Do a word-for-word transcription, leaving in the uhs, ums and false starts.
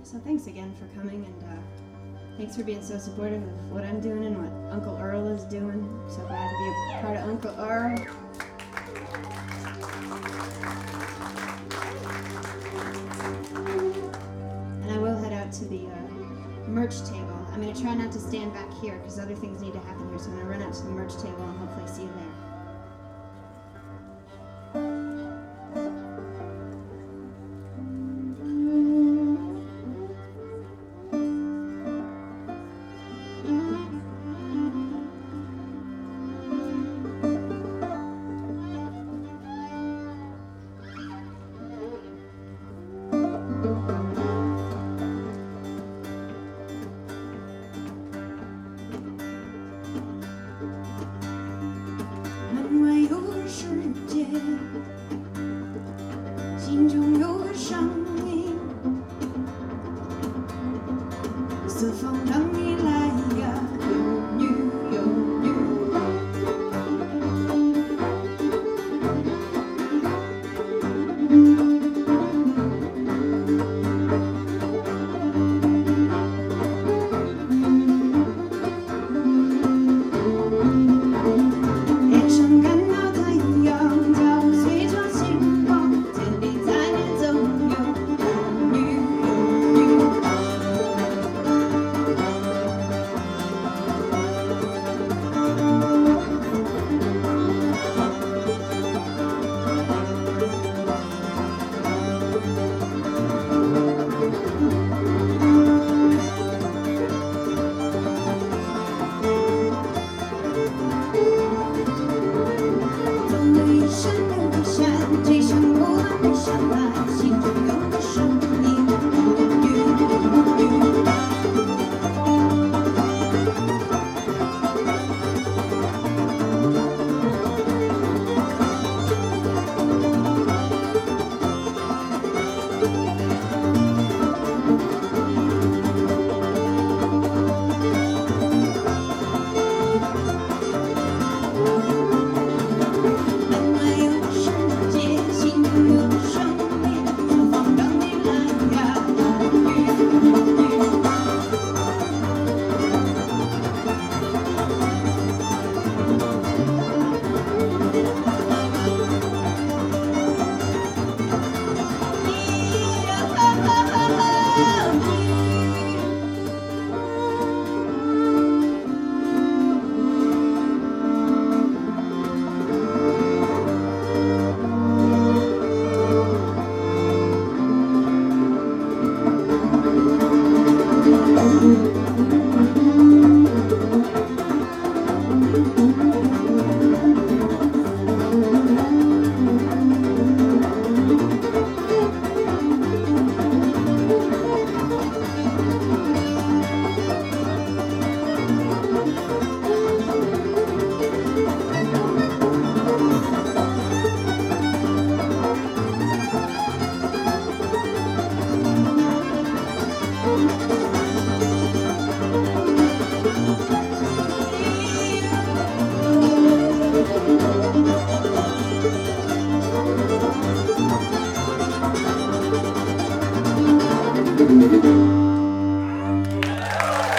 so thanks again for coming, and uh, thanks for being so supportive of what I'm doing and what Uncle Earl is doing. So glad to be a part of Uncle Earl. And I will head out to the uh, merch table. I'm going to try not to stand back here because other things need to happen here, so I'm going to run out to the merch table and hopefully see you there.